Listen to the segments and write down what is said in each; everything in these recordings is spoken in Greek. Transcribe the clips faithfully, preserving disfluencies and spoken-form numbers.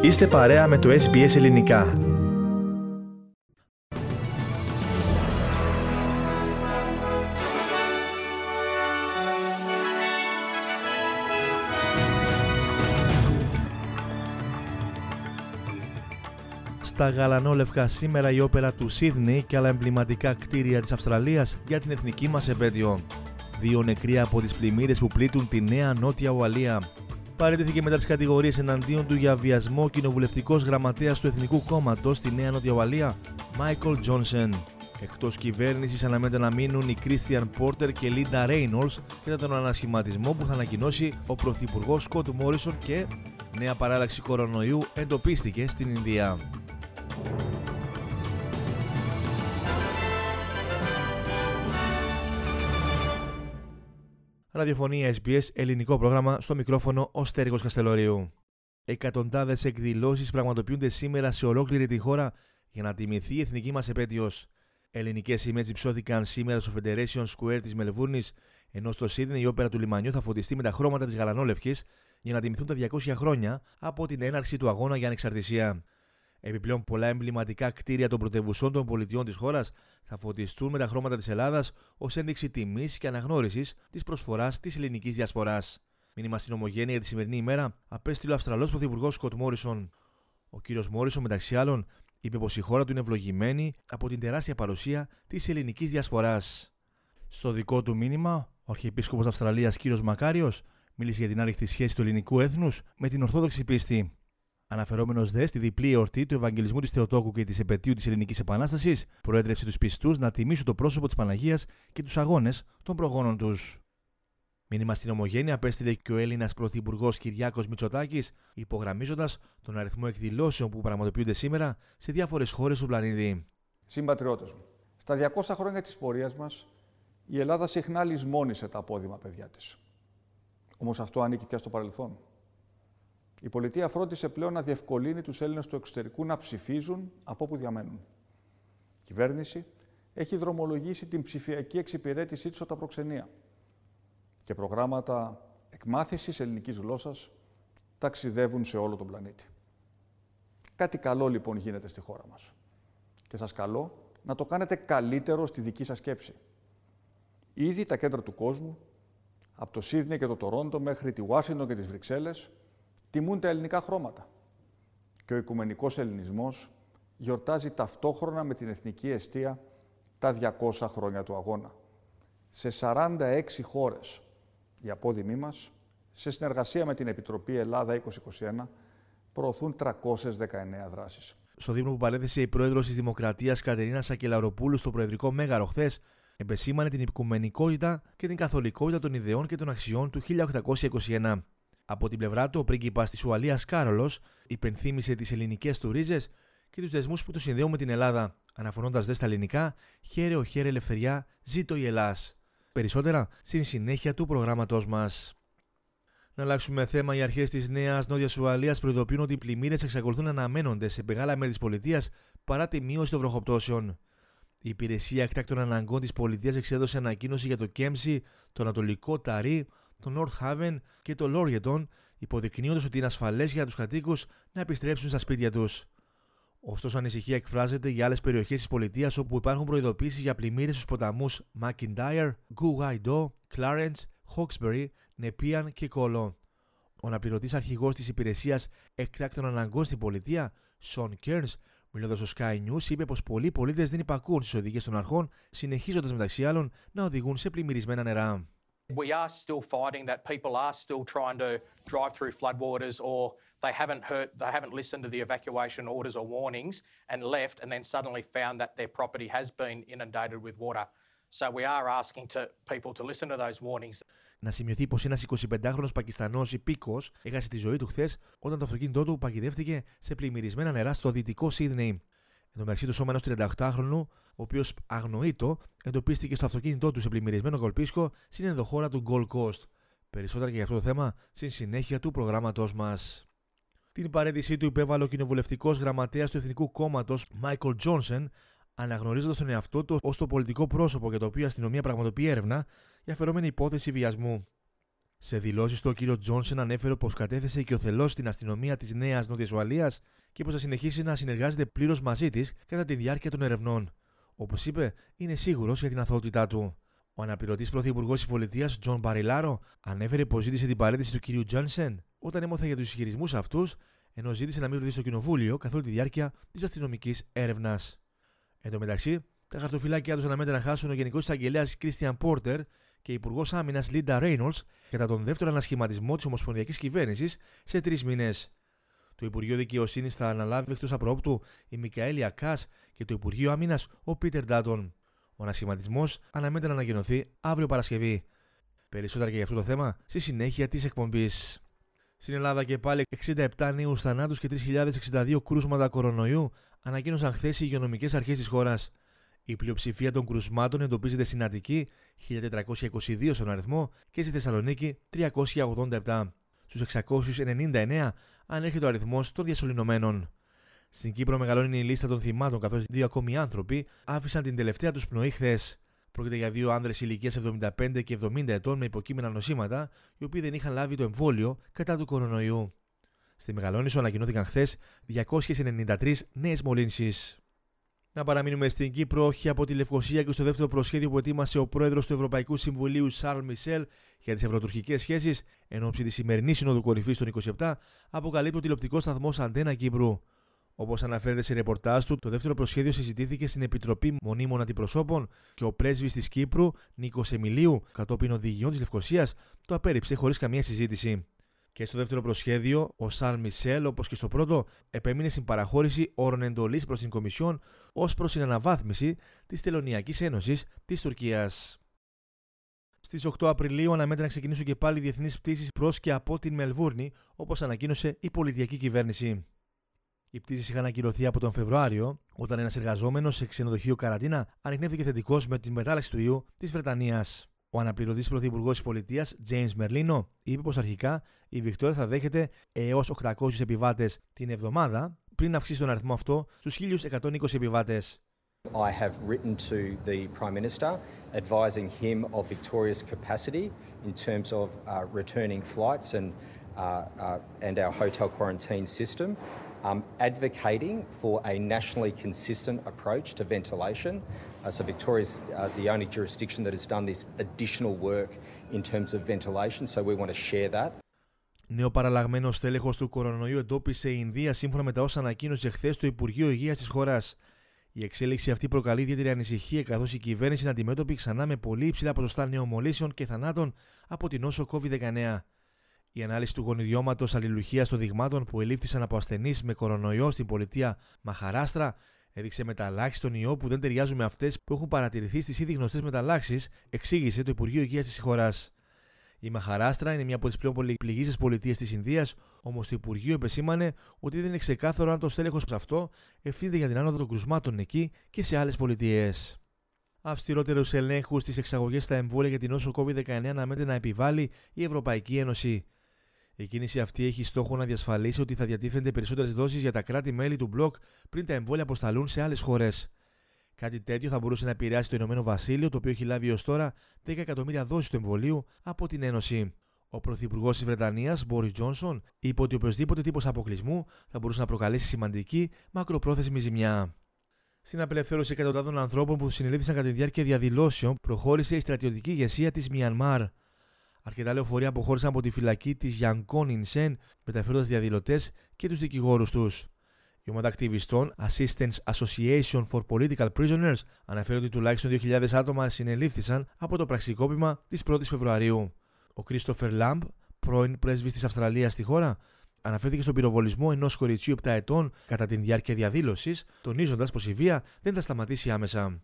Είστε παρέα με το ες μπι ες Ελληνικά. Στα γαλανόλευκα σήμερα η όπερα του Σίδνεϊ και άλλα εμβληματικά κτίρια της Αυστραλίας για την εθνική μας επέτειο. Δύο νεκροί από τις πλημμύρες που πλήττουν τη Νέα Νότια Ουαλία. Παραιτήθηκε μετά τις κατηγορίες εναντίον του για βιασμό κοινοβουλευτικός γραμματέας του Εθνικού Κόμματος στη Νέα Νότια Ουαλία, Μάικλ Τζόνσον. Εκτός κυβέρνησης αναμένεται να μείνουν οι Κρίστιαν Πόρτερ και Λίντα Ρέινολς κατά τον ανασχηματισμό που θα ανακοινώσει ο Πρωθυπουργός Σκοτ Μόρισον και νέα παράλλαξη κορονοϊού εντοπίστηκε στην Ινδία. Ραδιοφωνία ες μπι ες, ελληνικό πρόγραμμα, στο μικρόφωνο ο Στέριγος Καστελωρίου. Εκατοντάδες εκδηλώσεις πραγματοποιούνται σήμερα σε ολόκληρη τη χώρα για να τιμηθεί η εθνική μας επέτειος. Ελληνικές σημαίες υψώθηκαν σήμερα στο Federation Square της Μελβούρνης, ενώ στο Σίδνεϊ η όπερα του λιμανιού θα φωτιστεί με τα χρώματα της γαλανόλευκης για να τιμηθούν τα διακόσια χρόνια από την έναρξη του αγώνα για ανεξαρτησία. Επιπλέον, πολλά εμβληματικά κτίρια των πρωτευουσών των πολιτιών της χώρας θα φωτιστούν με τα χρώματα της Ελλάδας ως ένδειξη τιμής και αναγνώρισης της προσφοράς της ελληνικής διασποράς. Μήνυμα στην Ομογένεια για τη σημερινή ημέρα απέστειλε ο Αυστραλός Πρωθυπουργός Σκοτ Μόρισον. Ο κύριος Μόρισον, μεταξύ άλλων, είπε πως η χώρα του είναι ευλογημένη από την τεράστια παρουσία της ελληνικής διασποράς. Στο δικό του μήνυμα, ο Αρχιεπίσκοπος Αυστραλίας κύριος Μακάριος μίλησε για την άρρηκτη σχέση του ελληνικού έθνους με την Ορθόδοξη πίστη. Αναφερόμενος δε στη διπλή εορτή του Ευαγγελισμού της Θεοτόκου και της επετείου της Ελληνικής Επανάστασης, προέτρεψε τους πιστούς να τιμήσουν το πρόσωπο της Παναγίας και τους αγώνες των προγόνων τους. Μήνυμα στην Ομογένεια απέστειλε και ο Έλληνας Πρωθυπουργός Κυριάκος Μητσοτάκης, υπογραμμίζοντας τον αριθμό εκδηλώσεων που πραγματοποιούνται σήμερα σε διάφορες χώρες του πλανήτη. Συμπατριώτες μου, στα διακόσια χρόνια της πορείας μας, η Ελλάδα συχνά λησμόνισε τα απόδημα παιδιά της. Όμως αυτό ανήκει και στο παρελθόν. Η πολιτεία φρόντισε πλέον να διευκολύνει τους Έλληνες του εξωτερικού να ψηφίζουν από όπου διαμένουν. Η κυβέρνηση έχει δρομολογήσει την ψηφιακή εξυπηρέτησή της στα προξενία και προγράμματα εκμάθησης ελληνικής γλώσσας ταξιδεύουν σε όλο τον πλανήτη. Κάτι καλό λοιπόν γίνεται στη χώρα μας και σας καλώ να το κάνετε καλύτερο στη δική σας σκέψη. Ήδη τα κέντρα του κόσμου, από το Σίδνεϊ και το Τορόντο μέχρι τη Ουάσιγκτον και τις Βρυξέλλες, τιμούν τα ελληνικά χρώματα και ο οικουμενικός ελληνισμός γιορτάζει ταυτόχρονα με την εθνική εστία τα διακόσια χρόνια του αγώνα. Σε σαράντα έξι χώρες οι απόδημοί μας, σε συνεργασία με την Επιτροπή Ελλάδα είκοσι είκοσι ένα, προωθούν τριακόσιες δεκαεννέα δράσεις. Στο δείπνο που παρέθεσε η πρόεδρος της Δημοκρατίας Κατερίνα Σακελαροπούλου στο Προεδρικό Μέγαρο χθες, επεσήμανε την οικουμενικότητα και την καθολικότητα των ιδεών και των αξιών του χίλια οκτακόσια είκοσι ένα. Από την πλευρά του, ο πρίγκιπας της Ουαλίας Κάρολος υπενθύμησε τις ελληνικές του ρίζες και τους δεσμούς που το συνδέουν με την Ελλάδα, αναφωνώντας δε στα ελληνικά «Χαίρε ο χαίρε ελευθεριά, ζήτω η Ελλάς». Περισσότερα στην συνέχεια του προγράμματός μας. Να αλλάξουμε θέμα. Οι αρχές της Νέας Νότιας Ουαλίας προειδοποιούν ότι οι πλημμύρες εξακολουθούν να αναμένονται σε μεγάλα μέρη της πολιτείας παρά τη μείωση των βροχοπτώσεων. Η Υπηρεσία Εκτάκτων Αναγκών της πολιτείας εξέδωσε ανακοίνωση για το Κέμψι, το Ανατολικό Ταρί, το North Haven και το Laureaton, υποδεικνύοντας ότι είναι ασφαλές για τους κατοίκους να επιστρέψουν στα σπίτια τους. Ωστόσο, ανησυχία εκφράζεται για άλλες περιοχές της πολιτείας όπου υπάρχουν προειδοποίησεις για πλημμύρες στους ποταμούς McIntyre, Gu-Wai-Do, Clarence, Hawkesbury, Nepean και Kolo. Ο αναπληρωτής αρχηγός της Υπηρεσίας Εκτάκτων Αναγκών στην πολιτεία, Sean Kearns, μιλώντας στο Sky News, είπε πως πολλοί πολίτες δεν υπακούουν στις οδηγίες των αρχών, συνεχίζοντας μεταξύ άλλων να οδηγούν σε πλημμυρισμένα νερά. We are still finding that people are still trying to drive through floodwaters, or they haven't heard, they haven't listened to the evacuation orders or warnings and left, and then suddenly found that their property has been inundated with water. So we are asking to people to listen to those warnings. Να σημειωθεί πως ένας εικοσιπεντάχρονος Πακιστανός υπήκοος έχασε τη ζωή του χθες όταν το αυτοκίνητό του παγιδεύτηκε σε πλημμυρισμένα νερά στο δυτικό Σίδνεϊ. Εν τω μεταξύ, το σώμα ενός τριανταοκτάχρονου, ο οποίος αγνοείτο, εντοπίστηκε στο αυτοκίνητό του σε πλημμυρισμένο κολπίσκο στην ενδοχώρα του Gold Coast. Περισσότερα και για αυτό το θέμα στην συνέχεια του προγράμματός μας. Την παραίτησή του υπέβαλε ο κοινοβουλευτικός γραμματέας του Εθνικού Κόμματος Μάικλ Τζόνσον, αναγνωρίζοντας τον εαυτό του ως το πολιτικό πρόσωπο για το οποίο η αστυνομία πραγματοποιεί έρευνα για φερόμενη υπόθεση βιασμού. Σε δηλώσεις του, ο κ. Τζόνσον ανέφερε πως κατέθεσε οικειοθελώς στην αστυνομία της Νέας Νότιας Ουαλίας και πως θα συνεχίσει να συνεργάζεται πλήρως μαζί της κατά τη διάρκεια των ερευνών. Όπως είπε, είναι σίγουρος για την αθωότητά του. Ο αναπληρωτής πρωθυπουργός της πολιτείας, Τζον Μπαριλάρο, ανέφερε πως ζήτησε την παρέτηση του κ. Τζόνσον όταν έμαθε για τους ισχυρισμούς αυτούς, ενώ ζήτησε να μην βρεθεί στο κοινοβούλιο καθ' όλη τη διάρκεια της αστυνομικής έρευνας. Εν τω μεταξύ, τα χαρτοφυλάκια τους αναμένεται να χάσουν ο Γενικός Εισαγγελέας Κρίστιαν Πόρτερ και η Υπουργός Άμυνας Λίντα Ρέινολτς κατά τον δεύτερο ανασχηματισμό της Ομοσπονδιακής Κυβέρνησης σε τρεις μήνες. Το Υπουργείο Δικαιοσύνης θα αναλάβει εκτός απρόπτου η Μικαέλια Κας και το Υπουργείο Άμυνας ο Πίτερ Ντάτον. Ο ανασχηματισμός αναμένεται να ανακοινωθεί αύριο Παρασκευή. Περισσότερα και για αυτό το θέμα στη συνέχεια της εκπομπής. Στην Ελλάδα και πάλι εξήντα επτά νέους θανάτους και τρεις χιλιάδες εξήντα δύο κρούσματα κορονοϊού ανακοίνωσαν χθες οι υγειονομικές αρχές της χώρας. Η πλειοψηφία των κρουσμάτων εντοπίζεται στην Αττική, χίλια τετρακόσια είκοσι δύο στον αριθμό, και στη Θεσσαλονίκη, τριακόσια ογδόντα επτά. Στους εξακόσιους ενενήντα εννέα ανέρχεται ο αριθμός των διασωληνωμένων. Στην Κύπρο μεγαλώνει η λίστα των θυμάτων, καθώς δύο ακόμη άνθρωποι άφησαν την τελευταία τους πνοή χθες. Πρόκειται για δύο άνδρες ηλικίας εβδομήντα πέντε και εβδομήντα ετών με υποκείμενα νοσήματα, οι οποίοι δεν είχαν λάβει το εμβόλιο κατά του κορονοϊού. Στη Μεγαλόνισσο ανακοινώθηκαν χθες διακόσιες ενενήντα τρεις νέες μολύνσεις. Να παραμείνουμε στην Κύπρο, όχι από τη Λευκοσία και στο δεύτερο προσχέδιο που ετοίμασε ο πρόεδρος του Ευρωπαϊκού Συμβουλίου Σαρλ Μισελ για τις ευρωτουρκικές σχέσεις, εν ώψη της σημερινής Συνόδου Κορυφής των είκοσι επτά, αποκαλύπτει ο τηλεοπτικός σταθμός Αντένα Κύπρου. Όπως αναφέρεται σε ρεπορτάζ του, το δεύτερο προσχέδιο συζητήθηκε στην Επιτροπή Μονίμων Αντιπροσώπων και ο πρέσβης της Κύπρου, Νίκος Εμιλίου, κατόπιν οδηγιών της Λευκοσίας, το απέρριψε χωρίς καμία συζήτηση. Και στο δεύτερο προσχέδιο, ο Σαρλ Μισελ, όπως και στο πρώτο, επέμεινε στην παραχώρηση όρων εντολής προς την Κομισιόν ως προς την αναβάθμιση της Τελωνειακής Ένωσης της Τουρκίας. Στις οκτώ Απριλίου αναμένεται να ξεκινήσουν και πάλι διεθνείς πτήσεις προς και από την Μελβούρνη, όπως ανακοίνωσε η πολιτιακή κυβέρνηση. Οι πτήσεις είχαν ακυρωθεί από τον Φεβρουάριο, όταν ένας εργαζόμενος σε ξενοδοχείο καραντίνα ανιχνεύτηκε θετικός με την μετάλλαξη του ιού της Βρετανίας. Ο αναπληρωτής πρωθυπουργός της πολιτείας, James Merlino, είπε πως αρχικά η Βικτόρια θα δέχεται έως οκτακόσιους επιβάτες την εβδομάδα, πριν αυξήσει τον αριθμό αυτό στους χίλιους εκατόν είκοσι επιβάτες. I have written to the Prime Minister advising him of Victoria's capacity in terms of uh, returning flights and, uh, uh, and our hotel quarantine system, um, advocating for a nationally consistent approach to ventilation. Uh, so Victoria's uh, the only jurisdiction that has done this additional work in terms of ventilation, so we want to share that. Νέο παραλλαγμένο στέλεχος του κορονοϊού εντόπισε η Ινδία, σύμφωνα με τα όσα ανακοίνωσε χθες το Υπουργείο Υγείας της χώρας. Η εξέλιξη αυτή προκαλεί ιδιαίτερη ανησυχία, καθώς η κυβέρνηση είναι αντιμέτωπη ξανά με πολύ υψηλά ποσοστά νεομολύσεων και θανάτων από την νόσο κόβιντ δεκαεννέα. Η ανάλυση του γονιδιώματος αλληλουχίας των δειγμάτων που ελήφθησαν από ασθενείς με κορονοϊό στην πολιτεία Μαχαράστρα έδειξε μεταλλάξεις στον ιό που δεν ταιριάζουν με αυτές που έχουν παρατηρηθεί στις ήδη γνωστές μεταλλάξεις, εξήγησε το Υπουργείο Υγείας της χώρας. Η Μαχαράστρα είναι μια από τις πλέον πολυπληγείς πολιτείες της Ινδίας, όμως το Υπουργείο επεσήμανε ότι δεν είναι ξεκάθαρο αν το στέλεχος αυτό ευθύνεται για την άνοδο των κρουσμάτων εκεί και σε άλλες πολιτείες. Αυστηρότερους ελέγχους στις εξαγωγές στα εμβόλια για την νόσο κόβιντ δεκαεννέα αναμένεται να επιβάλλει η Ευρωπαϊκή Ένωση. Η κίνηση αυτή έχει στόχο να διασφαλίσει ότι θα διατίθενται περισσότερες δόσεις για τα κράτη-μέλη του μπλοκ πριν τα εμβόλια αποσταλούν σε άλλες χώρες. Κάτι τέτοιο θα μπορούσε να επηρεάσει το Ηνωμένο Βασίλειο, το οποίο έχει λάβει έως τώρα δέκα εκατομμύρια δόσεις του εμβολίου από την Ένωση. Ο πρωθυπουργός της Βρετανίας, Μπόρις Τζόνσον, είπε ότι οποιοδήποτε τύπος αποκλεισμού θα μπορούσε να προκαλέσει σημαντική μακροπρόθεσμη ζημιά. Στην απελευθέρωση εκατοντάδων ανθρώπων που συνελήφθησαν κατά τη διάρκεια διαδηλώσεων, προχώρησε η στρατιωτική ηγεσία της Μιανμάρ. Αρκετά λεωφορεία αποχώρησαν από τη φυλακή της Γιανκόν Ινσέν, μεταφέροντας διαδηλωτές και τους δικηγόρους τους. Η ομάδα ακτιβιστών Assistance Association for Political Prisoners αναφέρει ότι τουλάχιστον δύο χιλιάδες άτομα συνελήφθησαν από το πραξικόπημα της πρώτης Φεβρουαρίου. Ο Κρίστοφερ Λάμπ, πρώην πρέσβης της Αυστραλίας στη χώρα, αναφέρθηκε στον πυροβολισμό ενός κοριτσιού επτά ετών κατά τη διάρκεια διαδήλωσης, τονίζοντας πως η βία δεν θα σταματήσει άμεσα.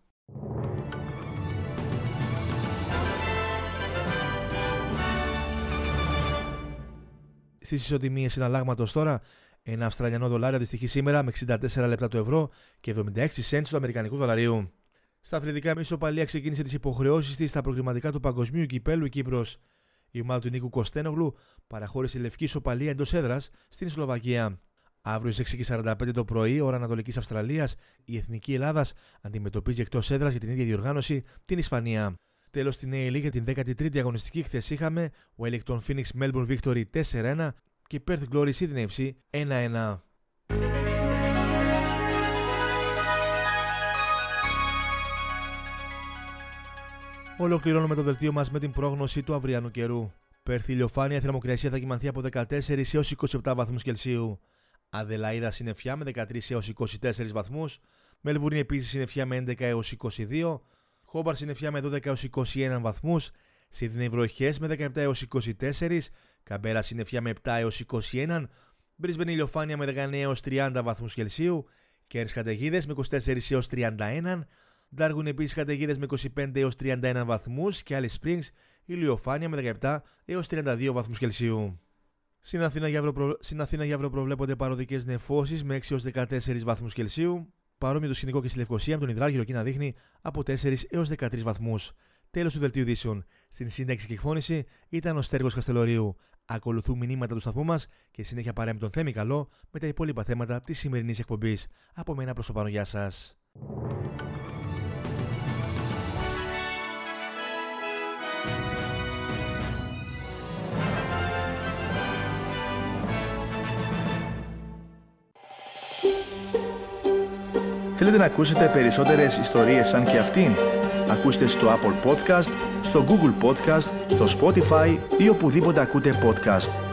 Στις ισοτιμίες συναλλάγματος τώρα, ένα Αυστραλιανό δολάριο αντιστοιχεί σήμερα με εξήντα τέσσερα λεπτά του ευρώ και εβδομήντα έξι σέντ του Αμερικανικού δολαρίου. Στα αθλητικά, με ισοπαλία ξεκίνησε τις υποχρεώσεις της στα προκριματικά του Παγκοσμίου Κυπέλλου η Κύπρος. Η ομάδα του Νίκου Κωστένογλου παραχώρησε λευκή ισοπαλία εντός έδρας στην Σλοβακία. Αύριο στις έξι και σαράντα πέντε το πρωί, ώρα Ανατολικής Αυστραλίας, η Εθνική Ελλάδας αντιμετωπίζει εκτός έδρας για την ίδια διοργάνωση την Ισπανία. Τέλος στην έι ελ για την δέκατη τρίτη αγωνιστική χθες είχαμε Wellington Phoenix Melbourne Victory τέσσερα ένα και Perth Glory Sydney εφ σι ένα ένα. Ολοκληρώνουμε το δελτίο μας με την πρόγνωση του αυριανού καιρού. Πέρθ ηλιοφάνεια, θερμοκρασία θα κυμανθεί από δεκατέσσερα έως είκοσι επτά βαθμούς Κελσίου. Αδελαΐδα συννεφιά με δεκατρείς έως είκοσι τέσσερις βαθμούς. Μελβούρνη επίσης συννεφιά με έντεκα έως είκοσι δύο. Χόμπαρ συννεφιά με δώδεκα έως είκοσι ένα βαθμούς. Σίδνεϊ βροχές με δεκαεπτά έως είκοσι τέσσερα. Καμπέρα συννεφιά με επτά έως είκοσι ένα. Μπρίσμπεν ηλιοφάνεια με δεκαεννέα έως τριάντα βαθμούς Κελσίου. Κέρνς καταιγίδες με είκοσι τέσσερα έως τριάντα ένα. Ντάργουν επίσης καταιγίδες με είκοσι πέντε έως τριάντα ένα βαθμούς και Alice Springs ηλιοφάνεια με δεκαεπτά έως τριάντα δύο βαθμούς Κελσίου. Στην Αθήνα για αύριο, προ... αύριο προβλέπονται παροδικές νεφώσεις με έξι έως δεκατέσσερα βαθμούς Κελσίου. Παρόμοιο το σκηνικό και στη Λευκοσία με τον υδράργυρο εκεί να δείχνει από τέσσερα έως δεκατρείς βαθμούς. Τέλος του δελτίου ειδήσεων. Στην σύνταξη και εκφώνηση ήταν ο Στέργος Καστελορίου. Ακολουθούν μηνύματα του σταθμού μας και συνέχεια παρέμει τον Θέμη Καλό με τα υπόλοιπα θέματα της σημερινής εκπομπής. Από μένα προς το παρόν, γεια σας. Θέλετε να ακούσετε περισσότερες ιστορίες σαν και αυτήν? Ακούστε στο Apple Podcast, στο Google Podcast, στο Spotify ή οπουδήποτε ακούτε podcast.